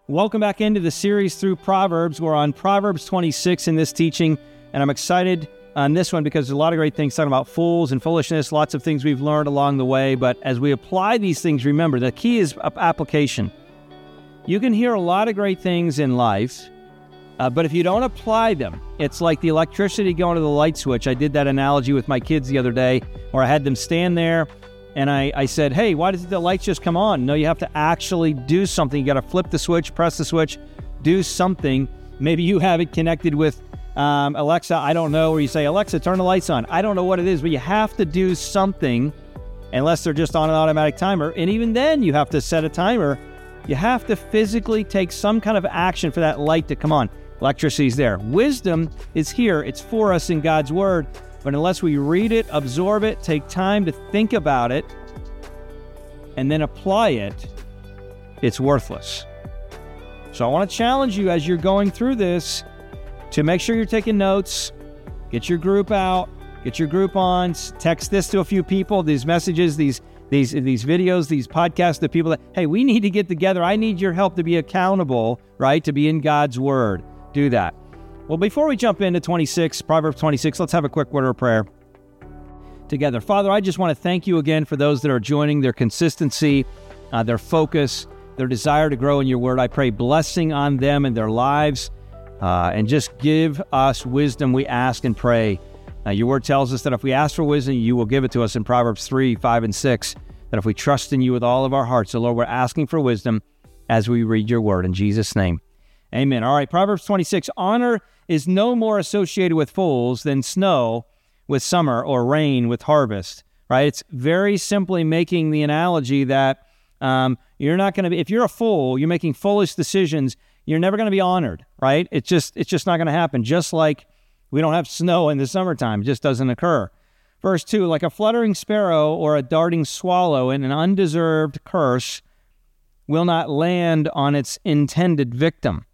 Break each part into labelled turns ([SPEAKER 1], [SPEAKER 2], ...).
[SPEAKER 1] Welcome back into the series through Proverbs. We're on Proverbs 26 in this teaching, and I'm excited on this one because there's a lot of great things talking about fools and foolishness, lots of things we've learned along the way, but as we apply these things, remember, the key is application. You can hear a lot of great things in life, but if you don't apply them, it's like the electricity going to the light switch. I did that analogy with my kids the other day, where I had them stand there, and I said, hey, why does the lights just come on? No, you have to actually do something. You got to flip the switch, press the switch, do something. Maybe you have it connected with Alexa, I don't know, where you say, Alexa, turn the lights on. I don't know what it is, but you have to do something unless they're just on an automatic timer. And even then, you have to set a timer. You have to physically take some kind of action for that light to come on. Electricity's there. Wisdom is here. It's for us in God's Word. But unless we read it, absorb it, take time to think about it, and then apply it, it's worthless. So I want to challenge you as you're going through this to make sure you're taking notes, get your group out, get your group on, text this to a few people, these messages, these videos, these podcasts to people that, hey, we need to get together. I need your help to be accountable, right? To be in God's Word. Do that. Well, before we jump into Proverbs 26, let's have a quick word of prayer together. Father, I just want to thank you again for those that are joining, their consistency, their focus, their desire to grow in your word. I pray blessing on them and their lives, and just give us wisdom, we ask and pray. Your word tells us that if we ask for wisdom, you will give it to us in Proverbs 3, 5, and 6, that if we trust in you with all of our hearts. So, Lord, we're asking for wisdom as we read your word. In Jesus' name, amen. All right, Proverbs 26, honor is no more associated with fools than snow with summer or rain with harvest, right? It's very simply making the analogy that you're not going to be, if you're a fool, you're making foolish decisions, you're never going to be honored, right? It's just not going to happen. Just like we don't have snow in the summertime, it just doesn't occur. Verse 2, like a fluttering sparrow or a darting swallow in an undeserved curse will not land on its intended victim.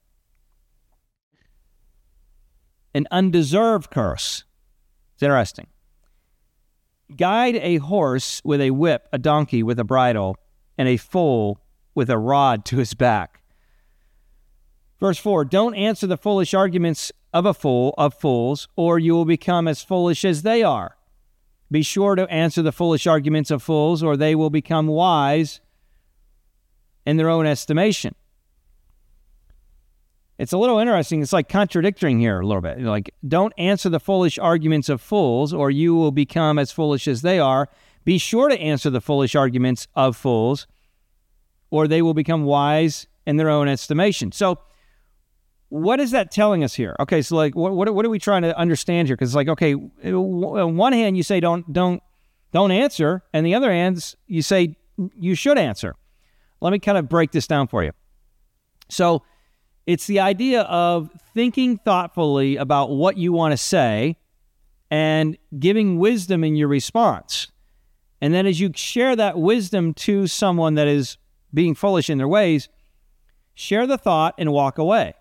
[SPEAKER 1] An undeserved curse. It's interesting. Guide a horse with a whip, a donkey with a bridle, and a fool with a rod to his back. Verse 4, don't answer the foolish arguments of fools, or you will become as foolish as they are. Be sure to answer the foolish arguments of fools, or they will become wise in their own estimation. It's a little interesting. It's like contradicting here a little bit. Like, don't answer the foolish arguments of fools, or you will become as foolish as they are. Be sure to answer the foolish arguments of fools, or they will become wise in their own estimation. So, what is that telling us here? Okay, so like, what are we trying to understand here? Because it's like, okay, on one hand you say don't answer, and the other hand you say you should answer. Let me kind of break this down for you. So, it's the idea of thinking thoughtfully about what you want to say and giving wisdom in your response. And then as you share that wisdom to someone that is being foolish in their ways, share the thought and walk away.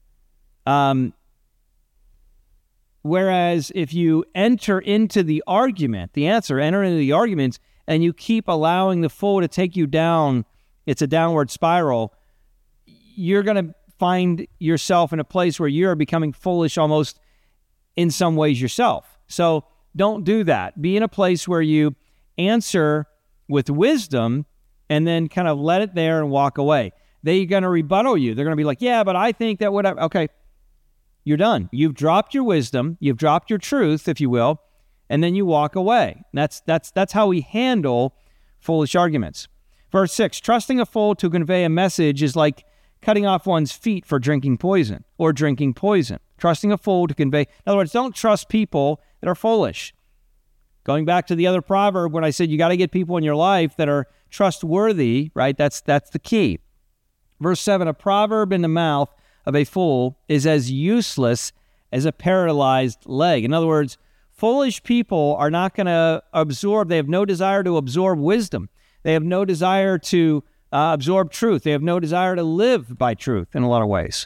[SPEAKER 1] Whereas if you enter into the argument, enter into the arguments, and you keep allowing the fool to take you down, it's a downward spiral, you're going to find yourself in a place where you're becoming foolish almost in some ways yourself. So don't do that. Be in a place where you answer with wisdom and then kind of let it there and walk away. They're going to rebuttal you. They're going to be like, yeah, but I think that whatever. Okay, you're done. You've dropped your wisdom. You've dropped your truth, if you will, and then you walk away. That's how we handle foolish arguments. Verse 6, trusting a fool to convey a message is like cutting off one's feet for drinking poison or drinking poison. Trusting a fool to convey. In other words, don't trust people that are foolish. Going back to the other proverb when I said you got to get people in your life that are trustworthy, right? That's the key. Verse 7, a proverb in the mouth of a fool is as useless as a paralyzed leg. In other words, foolish people are not going to absorb. They have no desire to absorb wisdom. They have no desire to absorb truth. They have no desire to live by truth in a lot of ways.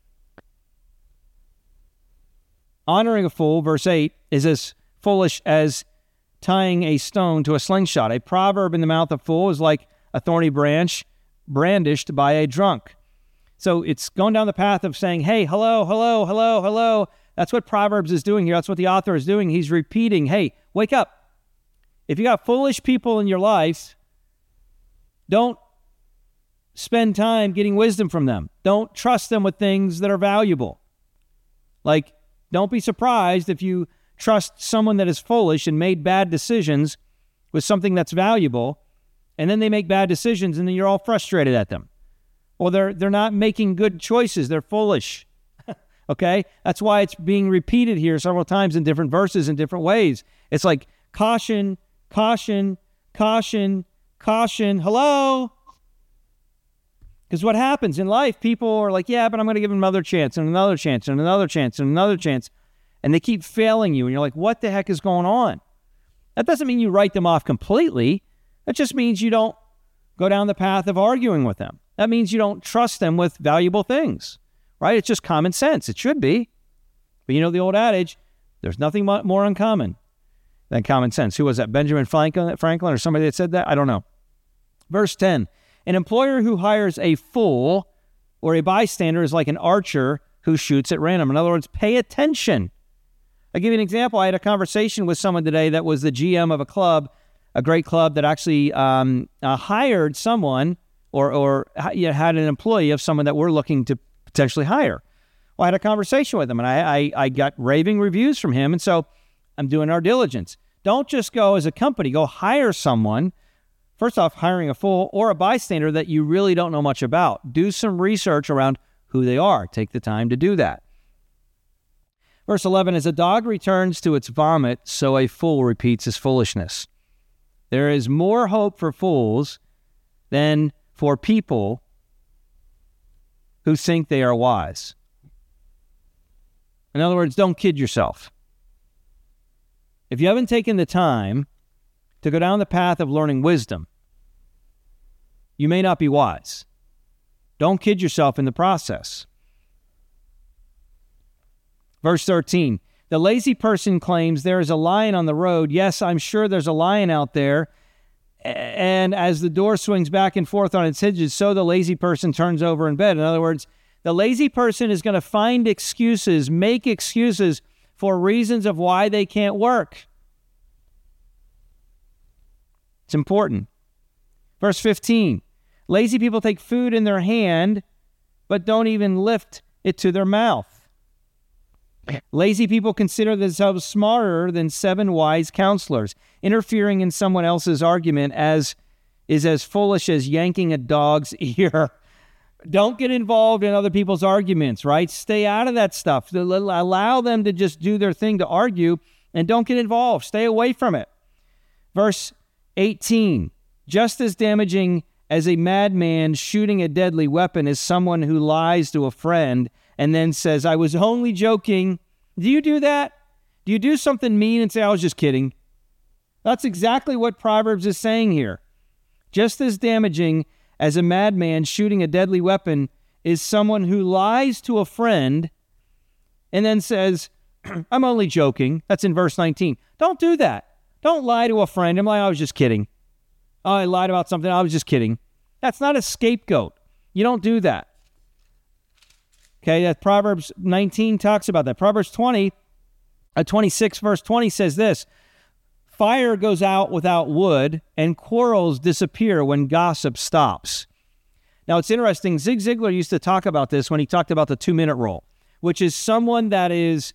[SPEAKER 1] Honoring a fool, verse 8, is as foolish as tying a stone to a slingshot. A proverb in the mouth of a fool is like a thorny branch brandished by a drunk. So it's going down the path of saying, hey, hello, hello, hello, hello. That's what Proverbs is doing here. That's what the author is doing. He's repeating, hey, wake up. If you got foolish people in your life, don't spend time getting wisdom from them. Don't trust them with things that are valuable. Like, don't be surprised if you trust someone that is foolish and made bad decisions with something that's valuable, and then they make bad decisions, and then you're all frustrated at them. Well, they're not making good choices. They're foolish. Okay? That's why it's being repeated here several times in different verses in different ways. It's like caution, caution, caution, caution. Hello? Because what happens in life, people are like, yeah, but I'm going to give them another chance and another chance and another chance and another chance. And they keep failing you. And you're like, what the heck is going on? That doesn't mean you write them off completely. That just means you don't go down the path of arguing with them. That means you don't trust them with valuable things, right? It's just common sense. It should be. But you know the old adage, there's nothing more uncommon than common sense. Who was that? Benjamin Franklin or somebody that said that? I don't know. Verse 10, an employer who hires a fool or a bystander is like an archer who shoots at random. In other words, pay attention. I'll give you an example. I had a conversation with someone today that was the GM of a club, a great club that actually hired someone or had an employee of someone that we're looking to potentially hire. Well, I had a conversation with him, and I got raving reviews from him, and so I'm doing our diligence. Don't just go as a company, go hire someone. First off, hiring a fool or a bystander that you really don't know much about. Do some research around who they are. Take the time to do that. Verse 11, as a dog returns to its vomit, so a fool repeats his foolishness. There is more hope for fools than for people who think they are wise. In other words, don't kid yourself. If you haven't taken the time to go down the path of learning wisdom, you may not be wise. Don't kid yourself in the process. Verse 13, the lazy person claims there is a lion on the road. Yes, I'm sure there's a lion out there. And as the door swings back and forth on its hinges, so the lazy person turns over in bed. In other words, the lazy person is going to find excuses, make excuses for reasons of why they can't work. It's important. Verse 15, lazy people take food in their hand, but don't even lift it to their mouth. Lazy people consider themselves smarter than 7 wise counselors. Interfering in someone else's argument is as foolish as yanking a dog's ear. Don't get involved in other people's arguments, right? Stay out of that stuff. Allow them to just do their thing to argue, and don't get involved. Stay away from it. Verse 18, just as damaging as a madman shooting a deadly weapon is someone who lies to a friend and then says, I was only joking. Do you do that? Do you do something mean and say, I was just kidding? That's exactly what Proverbs is saying here. Just as damaging as a madman shooting a deadly weapon is someone who lies to a friend and then says, I'm only joking. That's in verse 19. Don't do that. Don't lie to a friend. I'm like, I was just kidding. Oh, I lied about something. I was just kidding. That's not a scapegoat. You don't do that. Okay, that Proverbs 19 talks about that. Proverbs 26 verse 20 says this, fire goes out without wood, and quarrels disappear when gossip stops. Now, it's interesting. Zig Ziglar used to talk about this when he talked about the 2-minute rule, which is someone that is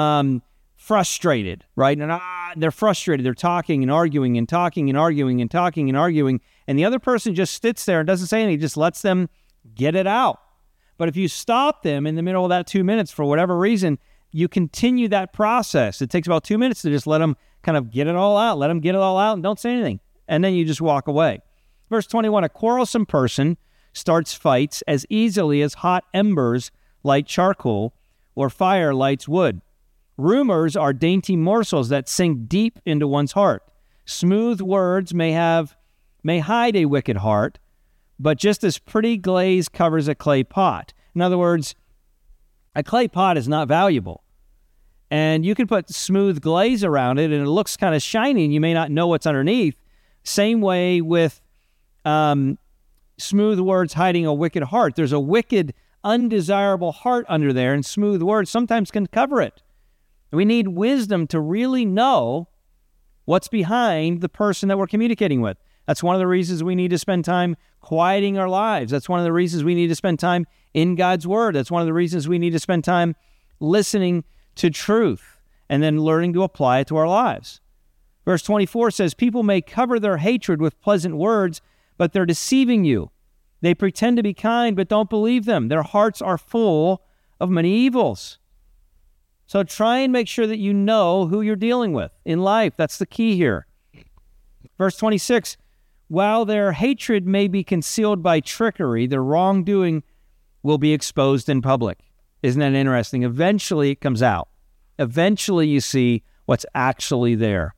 [SPEAKER 1] frustrated, right? And they're frustrated. They're talking and arguing and talking and arguing and talking and arguing, and the other person just sits there and doesn't say anything, just lets them get it out. But if you stop them in the middle of that 2 minutes for whatever reason, you continue that process. It takes about 2 minutes to just let them kind of get it all out. Let them get it all out and don't say anything. And then you just walk away. Verse 21, a quarrelsome person starts fights as easily as hot embers light charcoal or fire lights wood. Rumors are dainty morsels that sink deep into one's heart. Smooth words may hide a wicked heart, but just as pretty glaze covers a clay pot. In other words, a clay pot is not valuable. And you can put smooth glaze around it, and it looks kind of shiny, and you may not know what's underneath. Same way with smooth words hiding a wicked heart. There's a wicked undesirable heart under there, and smooth words sometimes can cover it. We need wisdom to really know what's behind the person that we're communicating with. That's one of the reasons we need to spend time quieting our lives. That's one of the reasons we need to spend time in God's Word. That's one of the reasons we need to spend time listening to truth and then learning to apply it to our lives. Verse 24 says, people may cover their hatred with pleasant words, but they're deceiving you. They pretend to be kind, but don't believe them. Their hearts are full of many evils. So try and make sure that you know who you're dealing with in life. That's the key here. Verse 26, while their hatred may be concealed by trickery, their wrongdoing will be exposed in public. Isn't that interesting? Eventually it comes out. Eventually you see what's actually there.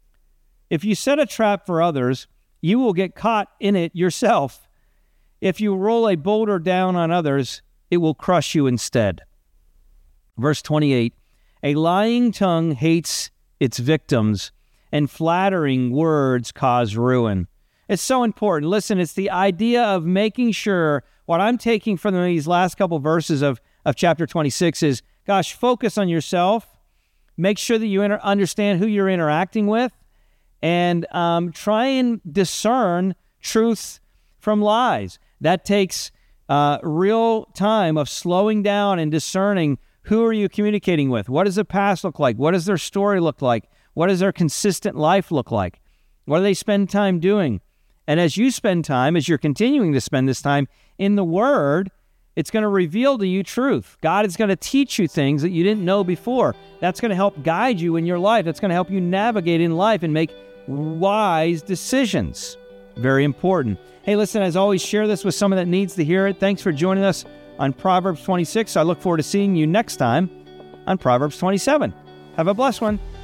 [SPEAKER 1] If you set a trap for others, you will get caught in it yourself. If you roll a boulder down on others, it will crush you instead. Verse 28, a lying tongue hates its victims, and flattering words cause ruin. It's so important. Listen, it's the idea of making sure what I'm taking from these last couple verses of chapter 26 is, gosh, focus on yourself. Make sure that you understand who you're interacting with, and try and discern truth from lies. That takes real time of slowing down and discerning who are you communicating with. What does the past look like? What does their story look like? What does their consistent life look like? What do they spend time doing? And as you spend time, as you're continuing to spend this time in the Word, it's going to reveal to you truth. God is going to teach you things that you didn't know before. That's going to help guide you in your life. That's going to help you navigate in life and make wise decisions. Very important. Hey, listen, as always, share this with someone that needs to hear it. Thanks for joining us on Proverbs 26. I look forward to seeing you next time on Proverbs 27. Have a blessed one.